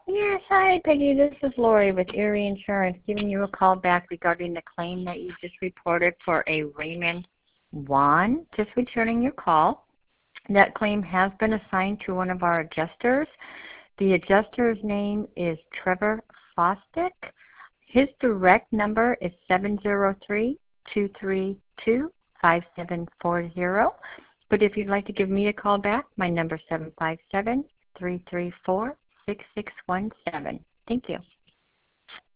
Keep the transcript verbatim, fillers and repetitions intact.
Yes, hi Peggy. This is Lori with Erie Insurance giving you a call back regarding the claim that you just reported for a Raymond Wan. Just returning your call. That claim has been assigned to one of our adjusters. The adjuster's name is Trevor Fostick. His direct number is seven zero three, two three two, five seven four zero. But if you'd like to give me a call back, my number is seven five seven, three three four, six six one seven. Thank you.